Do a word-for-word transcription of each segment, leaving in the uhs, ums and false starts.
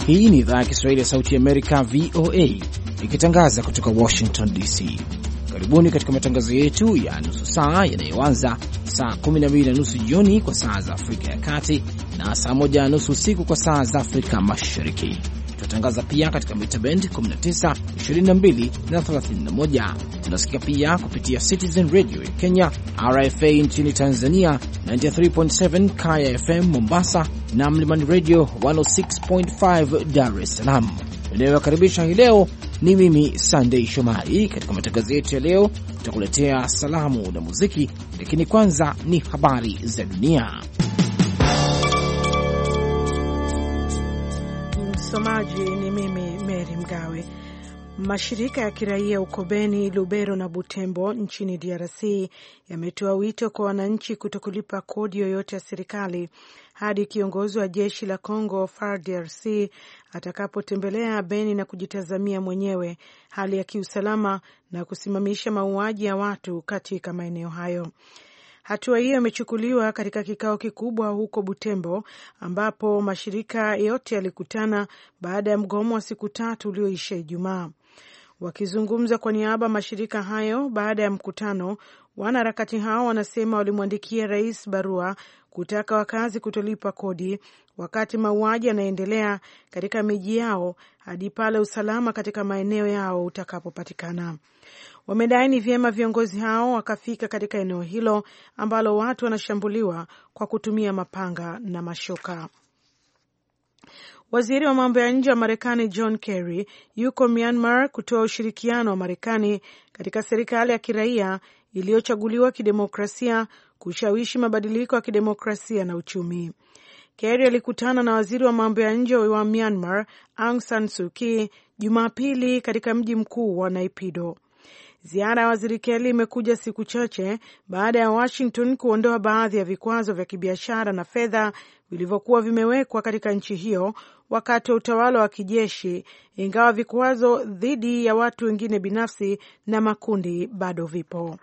Hii ni idhaa ya Kiswahili ya Sauti ya Amerika, V O A, ikitangaza kutoka Washington D C. Karibuni katika matangazo yetu ya nusu saa yanayoanza saa kumi na mbili na nusu jioni kwa saa za Afrika ya Kati na saa moja na nusu usiku kwa saa za Afrika Mashariki. Tunatangaza pia katika mita band kumi na tisa, ishirini na mbili na thelathini na moja. Tunasikia pia kupitia Citizen Radio ya Kenya, R F A nchini Tanzania, tisini na tatu nukta saba Kaya F M Mombasa na Mlimani Radio mia sita sita nukta tano Dar es Salaam. Ninayowakaribisha hii leo ni mimi Sunday Shomari. Katika matangazo yetu ya leo tutakuletea salamu na muziki, lakini kwanza ni habari za dunia. Msomaji ni mimi Mary Mgawe. Mashirika ya kiraia huko Beni, Lubero na Butembo nchini D R C yametoa wito kwa wananchi kutokulipa kodi yoyote ya serikali hadi kiongozi wa jeshi la Congo F A R D R C atakapotembelea Beni na kujitazamia mwenyewe hali ya kiusalama na kusimamisha mauaji ya watu katika maeneo hayo. Hatua hiyo imechukuliwa katika kikao kikubwa huko Butembo ambapo mashirika yote yalikutana baada ya mgomo wa siku tatu ulioisha Ijumaa. Wakizungumza kwa niaba mashirika hayo baada ya mkutano, wanaharakati hao wanasema walimwandikia rais barua kutaka wakazi kutolipa kodi wakati mauaji yanaendelea katika miji yao hadi pale usalama katika maeneo yao utakapopatikana. Wamedai ni vyema viongozi hao wakafika katika eneo hilo ambalo watu wanashambuliwa kwa kutumia mapanga na mashoka. Waziri wa mambo ya nje wa Marekani John Kerry yuko Myanmar kutoa ushirikiano wa Marekani katika serikali ya kiraia iliyochaguliwa kidemokrasia kushawishi mabadiliko ya kidemokrasia na uchumi. Kerry alikutana na waziri wa mambo ya nje wa Myanmar Aung San Suu Kyi Jumapili katika mji mkuu wa Naypyidaw. Ziara ya waziri Kerry imekuja siku chache baada ya Washington kuondoa baadhi ya vikwazo vya kibiashara na fedha vilivyokuwa vimewekwa katika nchi hiyo wakati wa utawala wa kijeshi, ingawa vikwazo dhidi ya watu wengine binafsi na makundi bado vipo.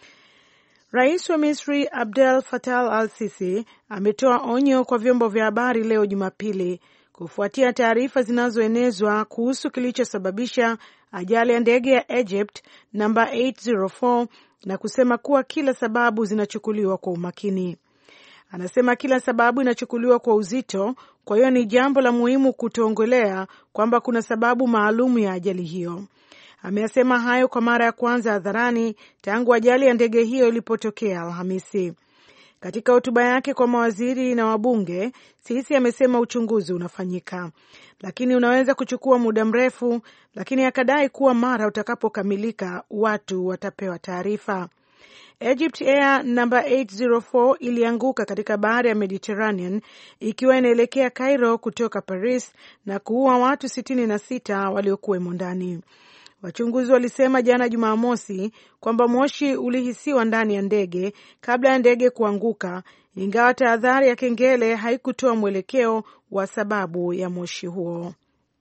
Rais wa Misri Abdel Fattah al-Sisi ametoa onyo kwa vyombo vya habari leo Jumapili kufuatia taarifa zinazoenezwa kuhusu kilichosababisha ajali ya ndege ya Egypt namba eight zero four na kusema kuwa kila sababu zinachukuliwa kwa umakini. Anasema kila sababu inachukuliwa kwa uzito, kwa hiyo ni jambo la muhimu kutoongelea kwamba kuna sababu maalumu ya ajali hiyo. Ameyasema hayo kwa mara ya kwanza hadharani tangu ajali ya ndege hiyo ilipotokea Alhamisi. Katika hotuba yake kwa mawaziri na wabunge, Sisi amesema uchunguzi unafanyika, lakini unaweza kuchukua muda mrefu, lakini akadai kuwa mara utakapokamilika watu watapewa taarifa. Egypt Air number eight zero four ilianguka katika bahari ya Mediterranean ikiwa inaelekea Cairo kutoka Paris na kuua watu sitini na sita waliokuwemo ndani. Wachunguzi walisema jana Jumamosi kwamba moshi ulihisiwa ndani ya ndege kabla ya ndege kuanguka, ingawa tahadhari ya kengele haikutoa mwelekeo wa sababu ya moshi huo.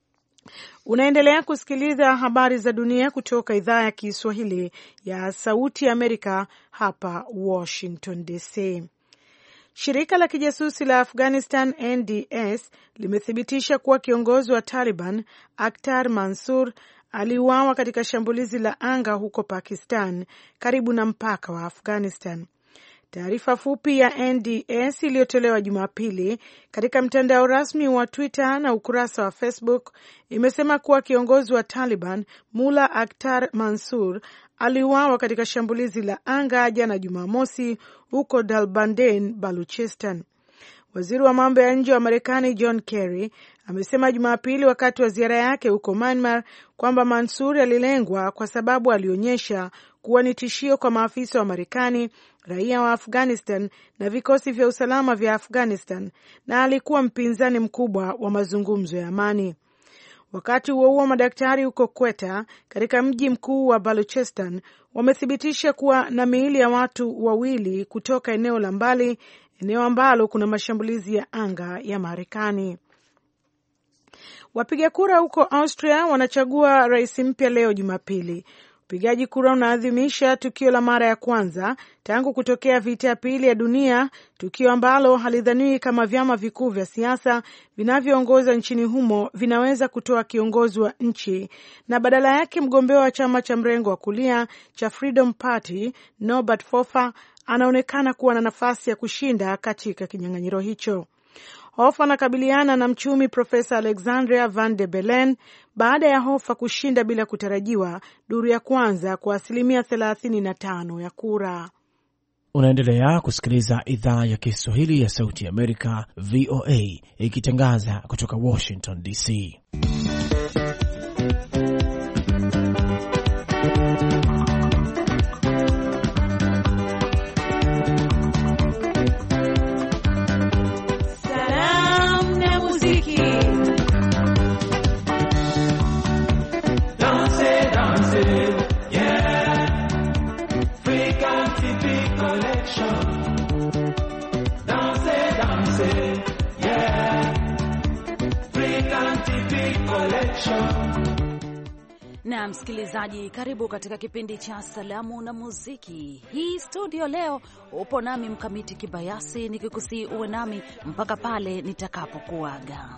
Unaendelea kusikiliza habari za dunia kutoka idhaa ya Kiswahili ya Sauti ya Amerika hapa Washington D C. Shirika la kijasusi la Afghanistan N D S limethibitisha kuwa kiongozi wa Taliban Akhtar Mansur aliuawa katika shambulizi la anga huko Pakistan karibu na mpaka wa Afghanistan. Taarifa fupi ya N D S iliyotolewa Jumapili katika mtandao rasmi wa Twitter na ukurasa wa Facebook imesema kuwa kiongozi wa Taliban Mullah Akhtar Mansur aliuawa katika shambulizi la anga jana Jumamosi huko Dalbanden, Baluchistan. Waziri wa mambo ya nje wa Marekani John Kerry amesema Jumapili wakati wa ziara yake huko Myanmar kwamba Mansur alilengwa kwa sababu alionyesha kuwa ni tishio kwa maafisa wa Marekani, raia wa Afghanistan na vikosi vya usalama vya Afghanistan, na alikuwa mpinzani mkubwa wa mazungumzo ya amani. Wakati huo huo, madaktari huko Quetta katika mji mkuu wa Baluchistan wamethibitisha kuwa na miili ya watu wawili kutoka eneo la mbali, eneo ambalo kuna mashambulizi ya anga ya Marekani. Wapiga kura huko Austria wanachagua rais mpya leo Jumapili. Upigaji kura unaadhimisha tukio la mara ya kwanza tangu kutokea vita ya pili ya dunia, tukio ambalo halidhaniwi kama vyama vikuu vya siasa vinavyoongoza nchini humo vinaweza kutoa kiongozi wa nchi, na badala yake mgombea wa chama cha mrengo wa kulia cha Freedom Party Norbert Hofer anaonekana kuwa na nafasi ya kushinda katika kinyang'anyiro hicho. Hofer anakabiliana na mchumi Profesa Alexandria Van de Bellen baada ya Hofer kushinda bila kutarajiwa duru ya kwanza kwa asilimia thelathini na tano ya kura. Unaendelea kusikiliza idhaa ya Kiswahili ya Sauti ya Amerika, V O A, ikitangaza kutoka Washington D C. Na msikilizaji, karibu katika kipindi cha salamu na muziki. Hii studio leo upo nami Mkamiti Kibayasi, nikikusii uwe nami mpaka pale nitakapokuaga.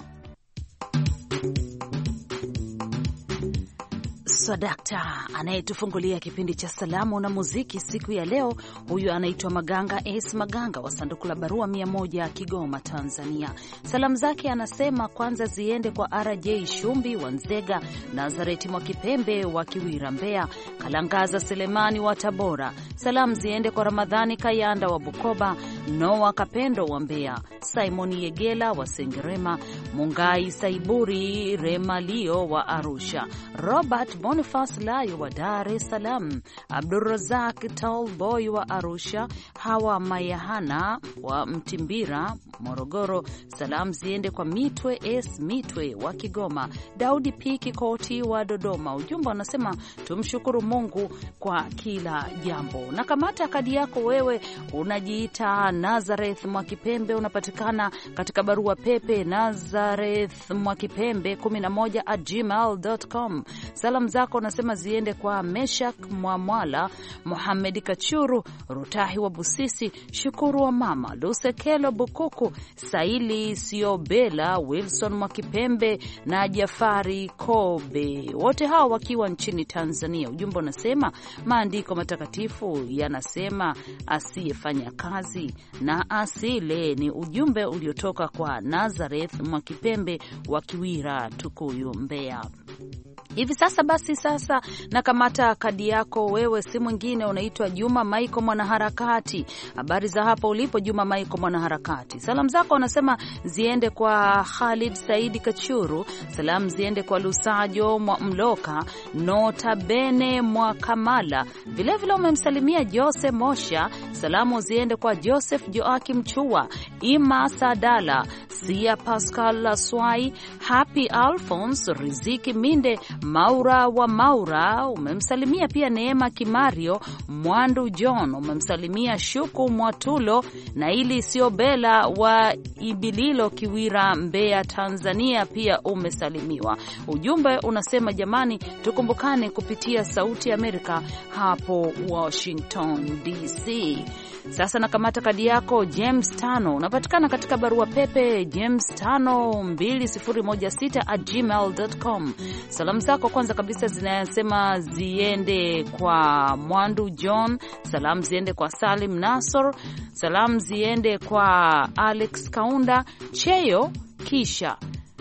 Swadakta anayetufungulia kipindi cha salamu na muziki siku ya leo, huyu anaitwa Maganga S Maganga wa sanduku la barua mia moja Kigoma, Tanzania. Salamu zake anasema kwanza ziende kwa R J Shumbi wa Nzega, Nazareti Mwakipembe wa Kiwira Mbeya, Kalangaza Selemani wa Tabora. Salamu ziende kwa Ramadhani Kayanda wa Bukoba, Noah Kapendo wa Mbeya, Simoni Yegela wa Sengerema, Mungai Saiburi Remalio wa Arusha, Robert Boniface Layo wa Dar es Salaam, Abdurrazak Talboy wa Arusha, Hawa Mayahana wa Mtimbira, Morogoro. Salamu ziende kwa Mitwe S Mitwe wa Kigoma, Daudi P Kikoti wa Dodoma. Ujumbe unasema tumshukuru Mungu kwa kila jambo. Na kamata kadi yako wewe, unajiita Nazareth Mwakipembe, unapatikana katika barua pepe Nazareth Mwakipembe kumi na moja at gmail dot com. Salamu zako unasema ziende kwa Meshak Mwamwala, Mohamed Kachuru, Rutahi wa Busisi, Shukuru wa Mama, Lusekelo Bukuku, Saili Siobela, Wilson Mwakipembe na Jafari Kobe, wote hao wakiwa nchini Tanzania. Ujumbe unasema maandiko matakatifu yanasema asiyefanya kazi na asile. Ni ujumbe uliotoka kwa Nazareth Mwakipembe wa Kiwira, Tukuyu, Mbeya. Hivi sasa basi sasa na kamata kadi yako wewe, si mwingine unaitwa Juma Maiko mwanaharakati. Habari za hapa ulipo Juma Maiko mwanaharakati. Salamu zako unasema ziende kwa Khalid Saidi Kachuru, salamu ziende kwa Lusajo mwa Mloka, Nota Bene mwa Kamala. Vile vile umemsalimia Jose Mosha, salamu ziende kwa Joseph Joakim Chua, Ima Sadala, Sia Pascal Laswai, Happy Alphonse, Riziki Minde, Maura wa Maura. Umemsalimia pia Neema Kimario, Mwandu John, umemsalimia Shuku Mwatulo na ili Siobela wa Ibililo, Kiwira, Mbeya, Tanzania, pia umesalimiwa. Ujumbe unasema jamani, tukumbukane kupitia Sauti ya Amerika hapo Washington D C. Sasa nakamata kadi yako James Tano, unapatikana katika barua pepe James Tano mbili sifuri moja sita at gmail dot com. Salamu zako kwanza kabisa zinasema ziende kwa Mwandu John, salamu ziende kwa Salim Nasor, salamu ziende kwa Alex Kaunda Cheyo kisha,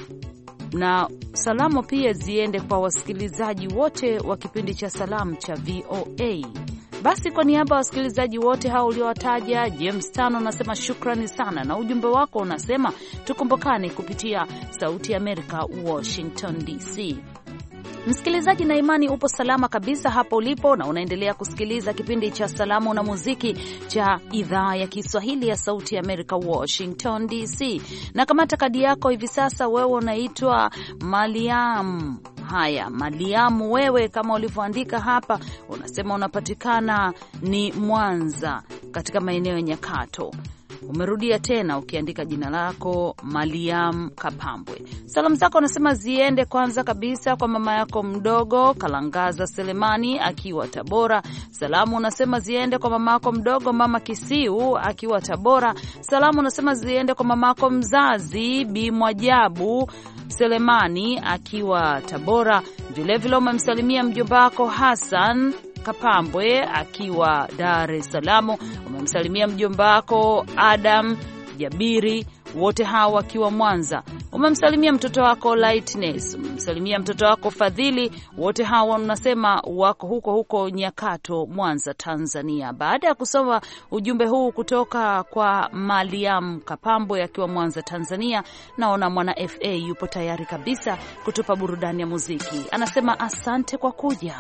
na salamu pia ziende kwa wasikilizaji wote wa kipindi cha salamu cha V O A. Basi kwa niaba ya wasikilizaji wote hao uliowataja, James Tano nasema shukrani sana, na ujumbe wako unasema tukumbukane kupitia Sauti ya Amerika, Washington D C. Msikilizaji, na imani upo salama kabisa hapo ulipo na unaendelea kusikiliza kipindi cha salamu na muziki cha idhaa ya Kiswahili ya Sauti ya Amerika, Washington D C. Na kamata kadi yako hivi sasa, wewe unaitwa Maliam. Haya, Maliamu, wewe kama ulivyoandika hapa unasema unapatikana ni Mwanza katika maeneo ya Nyakato. Umerudia tena ukiandika jina lako Maliam Kapambwe. Salamu zako unasema ziende kwanza kabisa kwa mama yako mdogo Kalangaza Selemani akiwa Tabora. Salamu unasema ziende kwa mama yako mdogo Mama Kisiu akiwa Tabora. Salamu unasema ziende kwa mama yako mzazi Bi Mwajabu Selemani akiwa Tabora. Vile vile umemsalimia mjomba wako Hassan Kapambwe akiwa Dar es Salaam. Umemsalimia mjomba wako Adam Jabiri, wote hawa wakiwa Mwanza. Umemsalimia mtoto wako Lightness, umemsalimia mtoto wako Fadhili, wote hawa unasema wako huko huko Nyakato, Mwanza, Tanzania. Baada ya kusoma ujumbe huu kutoka kwa Maliam Kapambwe akiwa Mwanza, Tanzania, naona mwana F A yupo tayari kabisa kutupa burudani ya muziki. Anasema asante kwa kuja.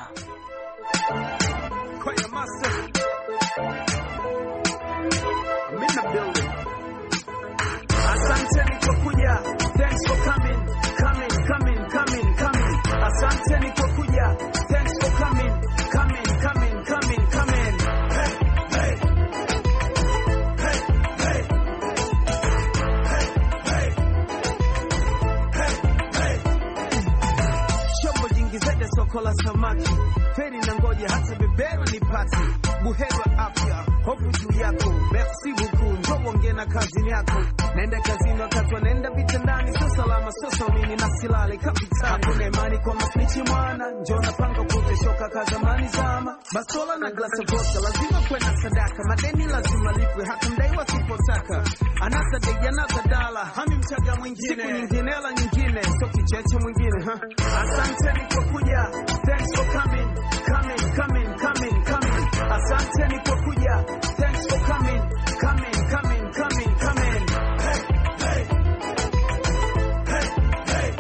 Asanteni kwa kuja, thanks for coming, coming, coming, coming, coming. Asanteni kwa kuja, thanks for coming, coming, coming, coming, coming. Hey, hey, hey, hey, hey, hey, hey, hey. Chombo jingi zede soko la samaki, feri na ngoje hata beberu ni pati. Buheri wa afya, hofu juu yako, merci beaucoup, njoo ongea na kazini yako. Nenda kazini wakati wanaenda vitandani, sio salama, sio saumini na silale kapitani. Hakuna imani kwa masnichi mwana, njoo napanga kuteshoka kazamani zama. Basola na glasa vodka, lazima kwenda sadaka. Madeni lazima lipwe, hata mdai wasipotaka. Anasa degi, anasa dala, hami mchaga mwingine. Siku nyingine, hela nyingine, sio kicheche mwingine. Ha? Asanteni kwa kuja, thanks for coming, coming, coming, coming, coming. Asanteni kwa kuja, thanks for coming, coming, coming, coming, coming. Hey, hey, hey, hey,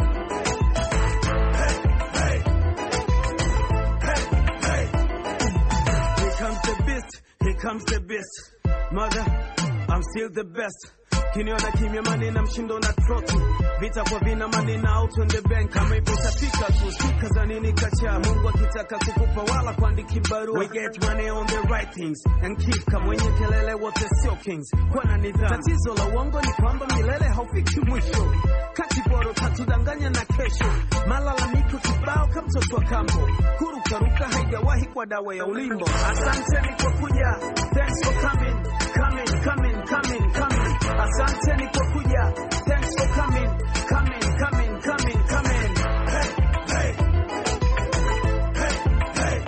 hey, hey, hey, hey. Here comes the beast, here comes the beast. Mother, I'm still the best. Kiniona kimya manina mshindo na trotu. Vita kwa vina manina out on the bank. Kama ipo tafika tu, sika za nini kacha. Mungu akitaka kukupa wala kuandiki barua. We get money on the right things and keep kama wenye kelele wote sio kings. Kwa na nidhamu, tatizo la uongo ni kwamba milele haufiki mwisho. Kati boro katudanganya na kesho. Malalamiko kibao kama mtoto wa kambo. Kurukaruka haijawahi kwa dawa ya ulimbo. Asanteni kwa kuja, thanks for coming, coming, coming, coming, coming. Asanteni kwa kuja, thanks for coming, coming, coming, coming, coming. Hey, hey, hey, hey,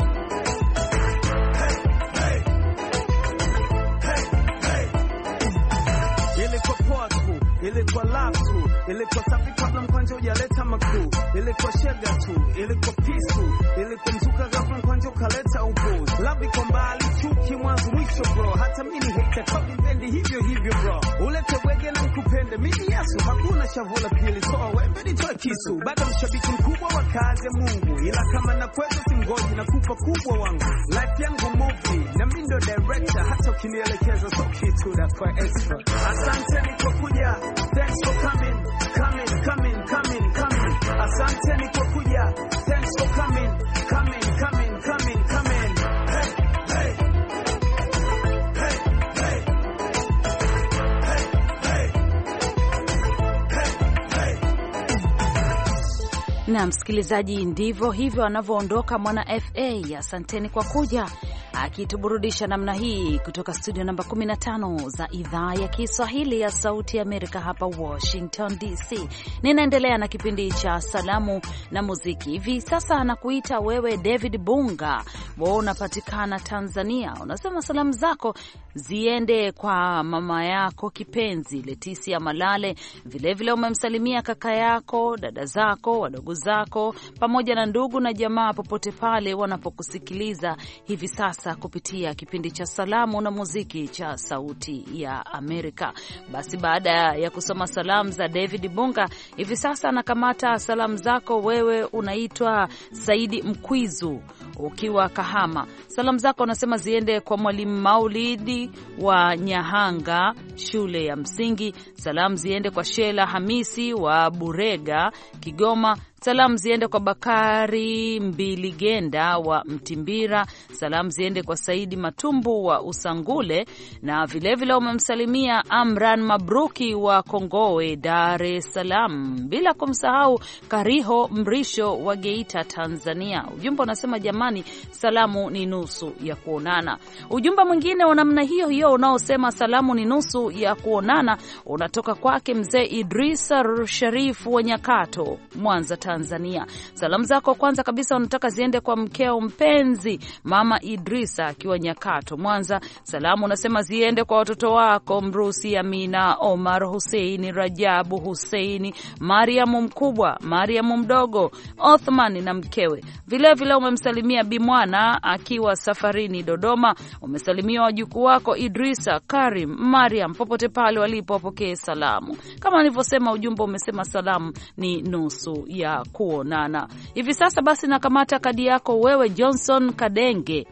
hey, hey, hey, hey. Ilikuwa poa tu, ilikuwa love tu, ilikuwa safi kabla mkwanja hujaleta makuu, ilikuwa shega tu, ilikuwa peace tu, ilikuwa mzuka ghafla mkwanja ukaleta upuzi. Love iko mbali, chuki mwanzo mwisho bro, hata mini hate kwa vipendi hivyo hivyo bro. Ulete wege na mkupende, mimi Yesu, hakuna shavula pili, toa wembe nitoa kisu. Bado mshabiki mkubwa wa kazi ya Mungu, ila kama na kwetu simgoji na kufa kubwa wangu. Life yangu movie, na mimi ndo director, hata ukinielekeza so kitu da kwa extra. Asanteni kwa kuja, thanks for coming, coming, coming, coming, coming. Asanteni kwa kuja, thanks for coming, coming, coming, coming, coming. Hey, hey, hey, hey, hey, hey, hey, hey. Na msikilizaji, ndivyo hivyo anavyoondoka mwana F A. Asanteni kwa kuja, akituburudisha namna hii kutoka studio namba kumi na tano za idhaa ya Kiswahili ya Sauti ya Amerika hapa Washington D C. Ninaendelea na kipindi cha salamu na muziki. Hivi sasa anakuita wewe David Bunga, wewe unapatikana Tanzania. Unasema salamu zako ziende kwa mama yako kipenzi Leticia Malale, vile vile umemsalimia kaka yako, dada zako, wadogo zako, pamoja na ndugu na jamaa popote pale wanapokusikiliza hivi sasa kupitia kipindi cha salamu na muziki cha Sauti ya Amerika. Basi baada ya kusoma salamu za David Bunga, hivi sasa anakamata salamu zako. Wewe unaitwa Saidi Mkwizu, ukiwa Kahama. Salamu zako unasema ziende kwa Mwalimu Maulidi wa Nyahanga shule ya msingi. Salamu ziende kwa Shela Hamisi wa Burega Kigoma. Salamu ziende kwa Bakari Mbiligenda wa Mtimbira. Salamu ziende kwa Saidi Matumbu wa Usangule, na vilevile umemsalimia Amran Mabruki wa Kongowe, Dar es Salaam, bila kumsahau Kariho Mrisho wa Geita, Tanzania. Ujumbe unasema jamani, salamu ni nusu ya kuonana. Ujumbe mwingine wa namna hiyo hiyo unaosema salamu ni nusu ya kuonana unatoka kwake mzee Idrisa Sharifu wa Nyakato, Mwanza, Tanzania. Salamu zako kwanza kabisa unataka ziende kwa mkeo mpenzi Mama Idrisa akiwa Nyakato, Mwanza. Salamu unasema ziende kwa watoto wako Mrusi Amina, Omar Hussein, Rajabu Hussein, Mariamu mkubwa, Mariamu mdogo, Othman na mkewe. Vile vile umemsalimia Bimwana akiwa safarini Dodoma. Umesalimia wajukuu wako Idrisa, Karim, Mariam popote pale walipopokea salamu. Kama nilivyosema, ujumbe umesema salamu ni nusu ya kuonana. Hivi sasa basi nakamata kadi yako wewe Johnson Kadenge.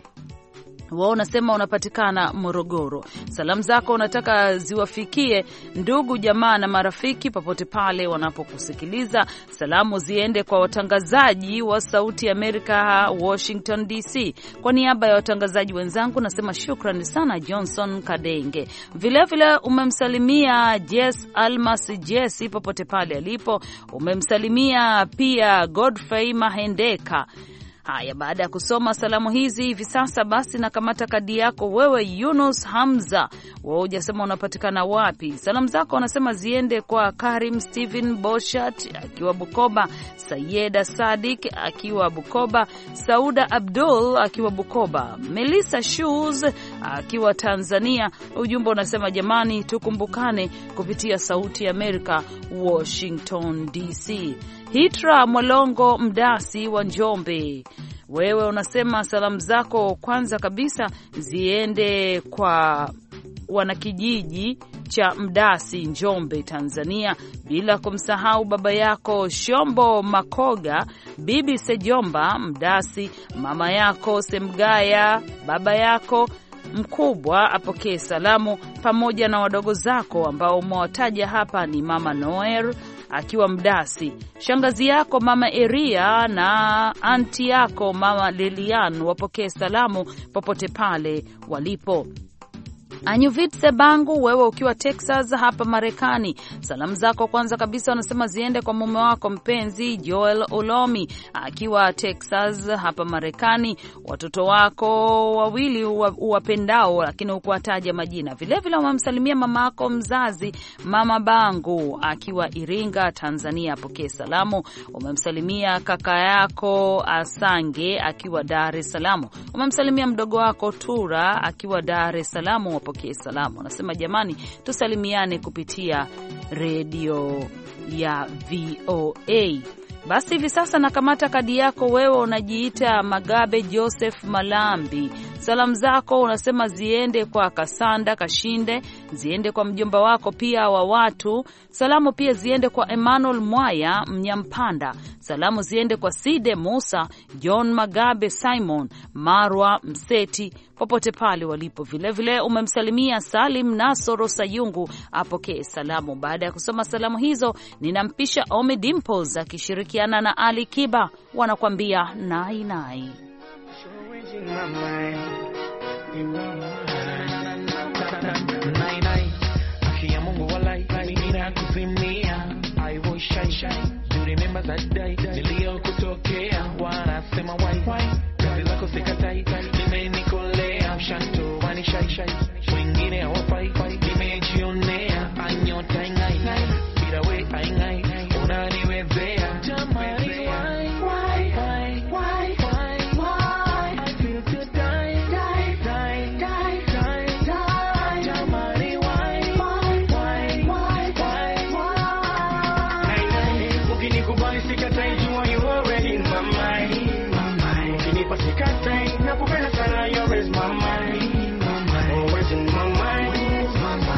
Wao unasema unapatikana Morogoro. Salamu zako unataka ziwafikie ndugu jamaa na marafiki popote pale wanapokusikiliza. Salamu ziende kwa watangazaji wa Sauti Amerika Washington D C. Kwa niaba ya watangazaji wenzangu nasema shukrani sana Johnson Kadenge. Vile vile umemsalimia Jess Almas Jesse popote pale alipo. Umemsalimia pia Godfrey Mahendeka. Haya, baada ya kusoma salamu hizi hivi sasa basi nakamata kadi yako wewe Yunus Hamza. Wewe hujasema unapatikana wapi. Salamu zako unasema ziende kwa Karim Steven Boshat akiwa Bukoba, Sayeda Sadik akiwa Bukoba, Sauda Abdul akiwa Bukoba, Melissa Shoes akiwa Tanzania. Ujumbe unasema jamani, tukumbukane kupitia Sauti ya Amerika Washington D C. Hitra Mwalongo Mdasi wa Njombe. Wewe unasema salamu zako kwanza kabisa ziende kwa wanakijiji cha Mdasi Njombe, Tanzania, bila kumsahau baba yako Shombo Makoga, bibi Sejomba Mdasi, mama yako Semgaya, baba yako mkubwa apokee salamu, pamoja na wadogo zako ambao umewataja hapa ni mama Noel akiwa Mdasi, shangazi yako mama Eria na anti yako mama Lilian wapokee salamu popote pale walipo. Anyuvitse Bangu, wewe ukiwa Texas hapa Marekani. Salamu zako kwanza kabisa unasema ziende kwa mume wako mpenzi Joel Olomi akiwa Texas hapa Marekani, watoto wako wawili uwapendao lakini hukuwataja majina. Vile vile umemsalimia mama yako mzazi Mama Bangu akiwa Iringa, Tanzania, apokee salamu. Umemsalimia kaka yako Asange akiwa Dar es Salaam. Umemsalimia mdogo wako Tura akiwa Dar es Salaam, wapokee salamu. Nasema jamani, tusalimiane kupitia redio ya V O A. Basi hivi sasa nakamata kadi yako wewe unajiita Magabe Joseph Malambi. Salamu zako unasema ziende kwa Kasanda Kashinde, ziende kwa mjomba wako pia wa watu. Salamu pia ziende kwa Emmanuel Mwaya Mnyampanda. Salamu ziende kwa Side Musa, John Magabe, Simon Marwa Mseti popote pale walipo. Vile vile umemsalimia Salim Nasoro Sayungu, apokee salamu. Baada ya kusoma salamu hizo, ninampisha Omi Dimples akishirikiana na Ali Kiba, wanakwambia nai nai. Nai nai, akia Mungu walai, nina kuzimia. I was shy shy, do you remember that day? Nilio kutokea, wanasema why why? Kazi lako sikatai, nimenikolea. Mshanto wani shy shy, wengine hawafai, nimejionea. Anyota ingai ngai, bila we aingai, unaniwezea. Jamani why why why why why? I feel to die die die die die die. Jamani why why why why why? Nai nai, ukinikubali sikatai, jua you already in my mind, my mind. Ukinipa sikatai, nakupenda sana, you're always my mind, my mind. Always in my mind, my mind.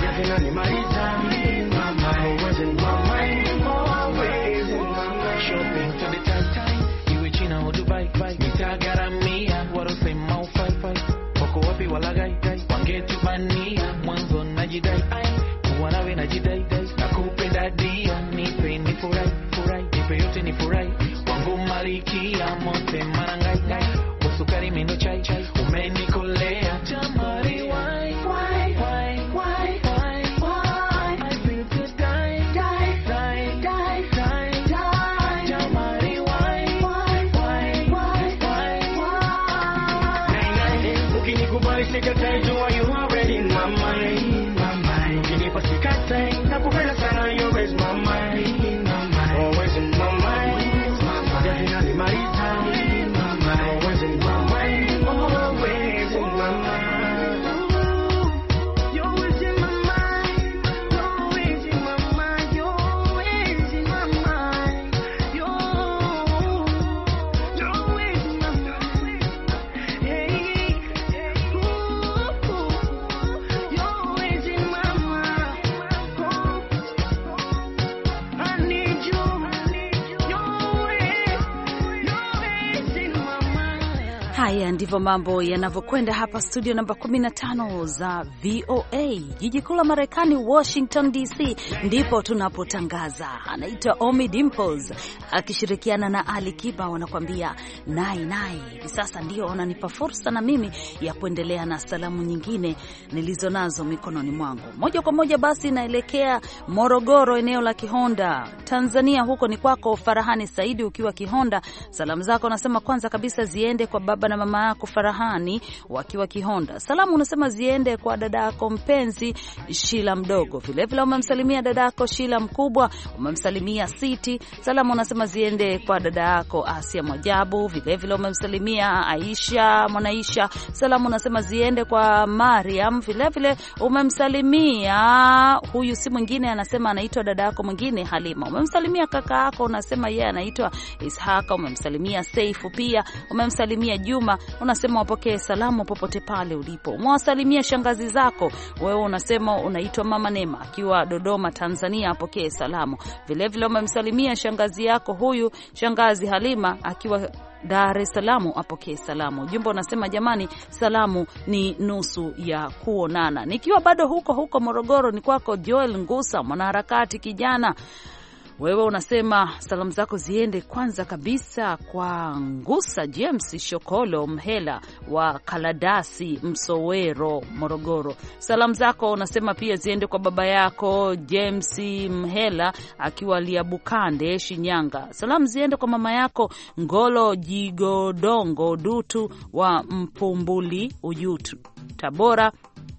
Haya ndivyo mambo yanavyokwenda hapa studio namba kumi na tano za V O A, jiji kuu la Marekani, Washington D C, ndipo tunapotangaza. Anaitwa Omi Dimples akishirikiana na Ali Kiba, wanakuambia nai nai. Hivi sasa ndio wananipa fursa na mimi ya kuendelea na salamu nyingine nilizonazo mikononi mwangu. Moja kwa moja basi naelekea Morogoro, eneo la Kihonda, Tanzania. Huko ni kwako Farahani Saidi ukiwa Kihonda. Salamu zako nasema kwanza kabisa ziende kwa baba na mama yako Farahani wakiwa Kihonda. Salamu unasema ziende kwa dada yako mpenzi Shila mdogo. Vile vile umemsalimia dada yako Shila mkubwa, umemsalimia Siti. Salamu unasema ziende kwa dada yako Asia Mwajabu. Vile vile umemsalimia Aisha Mwanaisha. Salamu unasema ziende kwa Mariam. Vile vile umemsalimia huyu si mwingine, anasema anaitwa dada yako mwingine Halima. Umemsalimia kaka yako, unasema yeye anaitwa Ishaka. Umemsalimia Seifu pia. Umemsalimia Juma, unasema wapokee salamu popote pale ulipo. Umewasalimia shangazi zako, wewe unasema unaitwa Mama Nema akiwa Dodoma Tanzania, apokee salamu. Vile vile umemsalimia shangazi yako huyu shangazi Halima akiwa Dar es Salaam, apokee salamu. Ujumbe unasema jamani, salamu ni nusu ya kuonana. Nikiwa bado huko huko Morogoro ni kwako Joel Ngusa, mwanaharakati kijana. Wewe unasema salamu zako ziende kwanza kabisa kwa Ngusa James Shokolo Mhela wa Kaladasi Msowero Morogoro. Salamu zako unasema pia ziende kwa baba yako James Mhela akiwa Liabukande Shinyanga. Salamu ziende kwa mama yako Ngolo Jigodongo Dutu wa Mpumbuli Ujutu Tabora.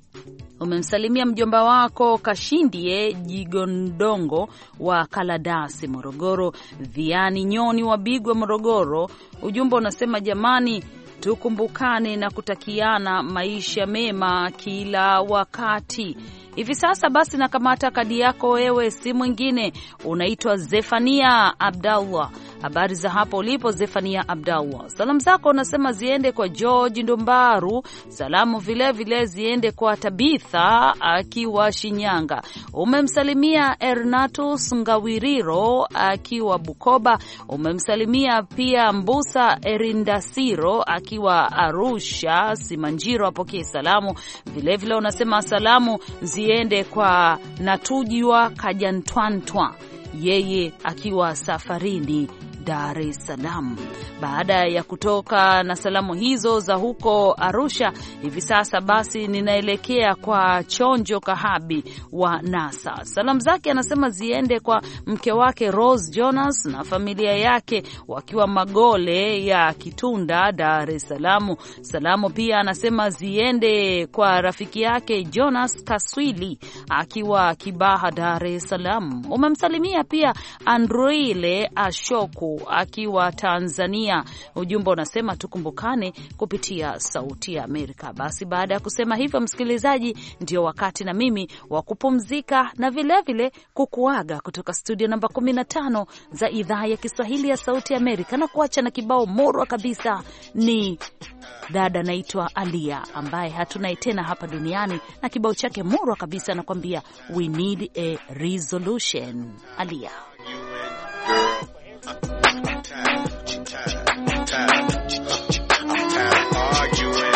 Umemsalimia mjomba wako Kashindie Jigondongo wa Kaladasi Morogoro, Viani Nyoni wa Bigwa Morogoro. Ujumbe unasema jamani, tukumbukane na kutakiana maisha mema kila wakati. Hivi sasa basi nakamata kadi yako, wewe si mwingine, unaitwa Zefania Abdallah. Habari za hapo ulipo Zefania Abdallah. Salamu zako unasema ziende kwa George Ndumbaru. Salamu vile vile ziende kwa Tabitha akiwa Shinyanga. Umemsalimia Ernatus Ngawiriro akiwa Bukoba. Umemsalimia pia Mbusa Erindasiro akiwa Arusha Simanjiro, apokee salamu. Vile vile unasema salamu ziende kwa Natujwa Kajantwantwa, yeye akiwa safarini Dar es Salaam. Baada ya kutoka na salamu hizo za huko Arusha, hivi sasa basi ninaelekea kwa Chonjo Kahabi wa NASA. Salamu zake anasema ziende kwa mke wake Rose Jonas na familia yake wakiwa Magole ya Kitunda Dar es Salaam. Salamu pia anasema ziende kwa rafiki yake Jonas Kaswili akiwa Kibaha Dar es Salaam. Umemsalimia pia Andrile Ashoku akiwa Tanzania. Ujumbe unasema tukumbukane kupitia Sauti ya Amerika. Basi baada ya kusema hivyo, msikilizaji, ndio wakati na mimi wa kupumzika na vile vile kukuaga kutoka studio namba kumi na tano za idhaa ya Kiswahili ya Sauti ya Amerika, na kuacha na kibao morwa kabisa. Ni dada naitwa Alia ambaye hatunaye tena hapa duniani, na kibao chake morwa kabisa anakuambia we need a resolution. Alia. I'm tired, I'm tired, I'm tired. I'm tired of arguing,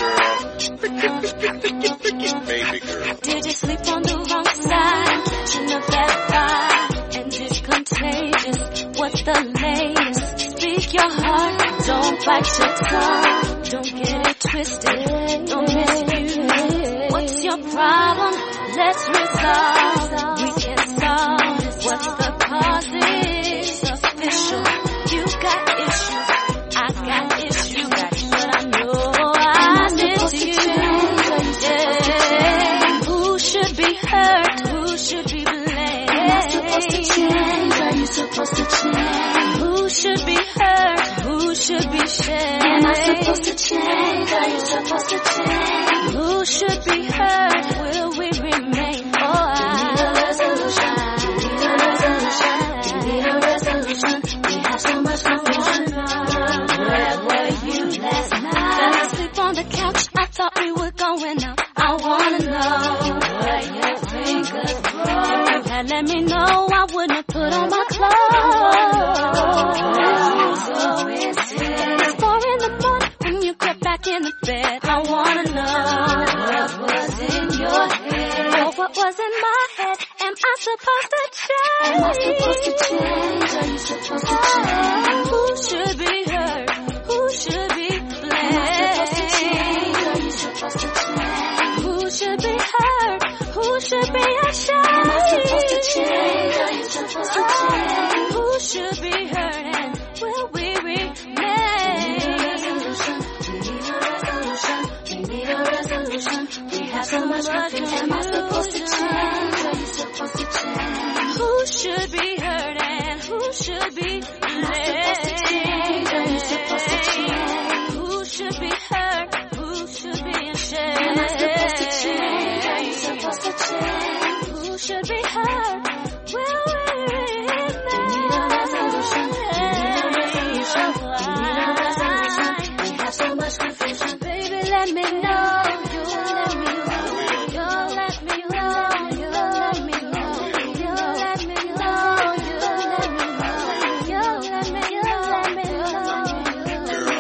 girl. Baby girl. Did you sleep on the wrong side? Catching a bad vibe, and it's contagious. What's the latest? Speak your heart, don't bite your tongue. Don't get it twisted, don't misuse. What's your problem? Let's resolve. We can solve. What's the cause? It's official. You got issues, I got issues, but I know I did to you. Yeah. Who should be hurt? Who should be blamed? Am I supposed to change? Are you supposed to change? Who should be hurt? Who should be shamed? Am I supposed to change? Are you supposed to change? Who should be hurt? Will we remain? Oh, I need a resolution. We need a resolution. We need a resolution. We have so much confusion. Where were you last night? Fell asleep on the couch. I thought we were going out. I wanna know where your fingers go. If you had let me know, I wouldn't have put on my clothes. So it's four in the morning when you I wanna know what was in your head. Oh, what was in my head? Am I supposed to change? Am I supposed to change? Are you supposed to change? Who should be hurt? Who should be blamed? Am I supposed to change? Are you supposed to change? Who should be hurt? Who should be ashamed? Am I supposed to change? Are you supposed to change? Who should be hurt and will we remain? We need a resolution. We have so much confusion. Am I supposed to change? Are you supposed to change? Who should be hurt and who should be blamed? Are you supposed to change? Who should be hurt? Who should be ashamed? Am I supposed to change? Are you supposed to change? Who should be hurt? Will we remain? We need a resolution. We need a resolution. We need a resolution. We have so much confusion. Baby, let me know. You let me know. You let me know. You let me know. You let me know. You let me know. You let me know. Let me know. Girl,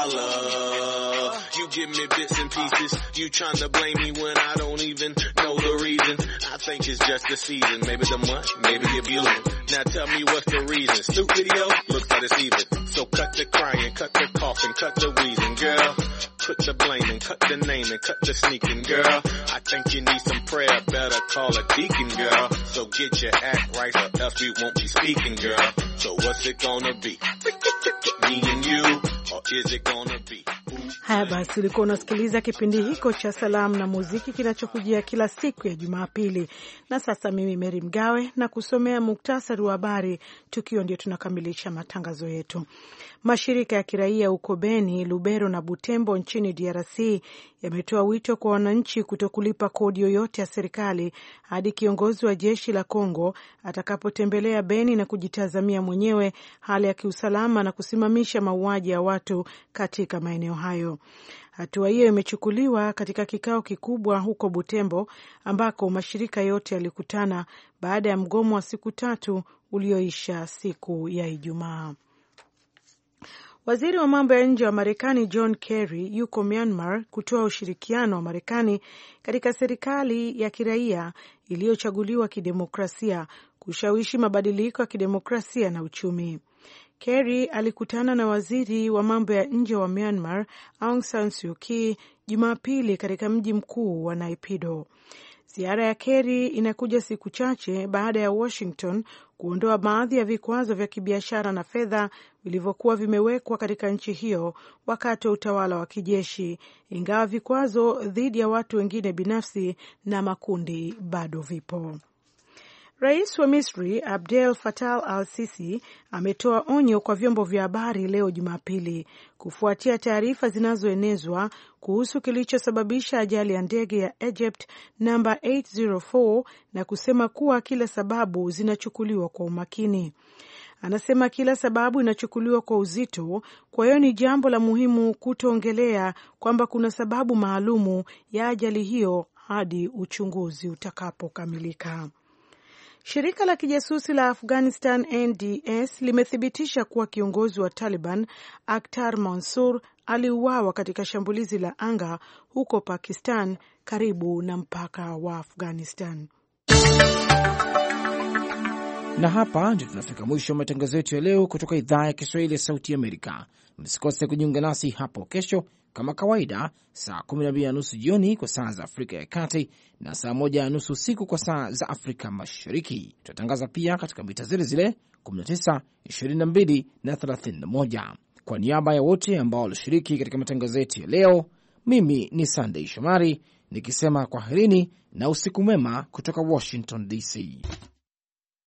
holla. You give me bits and pieces. You trying to blame me when I don't even know the reason. I think it's just the season. Maybe the month, maybe you're viewing. Now tell me what's the reason. Snoop video looks like it's even. So cut the crying, cut the coughing, cut the wheezing, girl. Put the blaming, cut the naming, cut the sneaking, girl. I think you need some prayer, better call a deacon, girl. So get your act right or else we won't be speaking, girl. So what's it gonna be? Me and you, or is it gonna be? Haya basi, ulikuwa unasikiliza kipindi hiko cha salamu na muziki kinachokujia kila siku ya Jumapili. Na sasa mimi Mary Mgawe na kusomea muktasari wa habari, tukio ndio tunakamilisha matangazo yetu. Mashirika ya kiraia huko Beni, Lubero na Butembo nchini D R C yametoa wito kwa wananchi kutokulipa kodi yoyote ya serikali hadi kiongozi wa jeshi la Kongo atakapotembelea Beni na kujitazamia mwenyewe hali ya kiusalama na kusimamisha mauaji ya watu katika maeneo hayo. Hatua hiyo imechukuliwa katika kikao kikubwa huko Butembo ambako mashirika yote yalikutana baada ya mgomo wa siku tatu ulioisha siku ya Ijumaa. Waziri wa mambo ya nje wa Marekani John Kerry yuko Myanmar kutoa ushirikiano wa Marekani katika serikali ya kiraia iliyochaguliwa kidemokrasia kushawishi mabadiliko ya kidemokrasia na uchumi. Kerry alikutana na waziri wa mambo ya nje wa Myanmar Aung San Suu Kyi Jumapili katika mji mkuu wa Naypyidaw. Ziara ya Kerry inakuja siku chache baada ya Washington kuondoa baadhi ya vikwazo vya kibiashara na fedha vilivyokuwa vimewekwa katika nchi hiyo wakati wa utawala wa kijeshi, ingawa vikwazo dhidi ya watu wengine binafsi na makundi bado vipo. Rais wa Misri Abdel Fattah al-Sisi ametoa onyo kwa vyombo vya habari leo Jumapili kufuatia taarifa zinazoenezwa kuhusu kilichosababisha ajali ya ndege ya Egypt namba eight oh four na kusema kuwa kila sababu zinachukuliwa kwa umakini. Anasema kila sababu inachukuliwa kwa uzito, kwa hiyo ni jambo la muhimu kutoongelea kwamba kuna sababu maalumu ya ajali hiyo hadi uchunguzi utakapokamilika. Shirika la kijasusi la Afghanistan N D S limethibitisha kuwa kiongozi wa Taliban Akhtar Mansur aliuawa katika shambulizi la anga huko Pakistan karibu na mpaka wa Afghanistan. Na hapa ndio tunafika mwisho wa matangazo yetu ya leo kutoka idhaa ya Kiswahili ya Sauti ya Amerika. Msikose kujiunga nasi hapo kesho kama kawaida saa kumi na mbili na nusu jioni kwa saa za Afrika ya Kati na saa moja na nusu usiku kwa saa za Afrika Mashariki. Tutatangaza pia katika mita zile zile kumi na tisa, ishirini na mbili na thelathini na moja. Kwa niaba ya wote ambao walishiriki katika matangazo yetu ya leo, mimi ni Sunday Shomari nikisema kwaherini na usiku mwema kutoka Washington D C.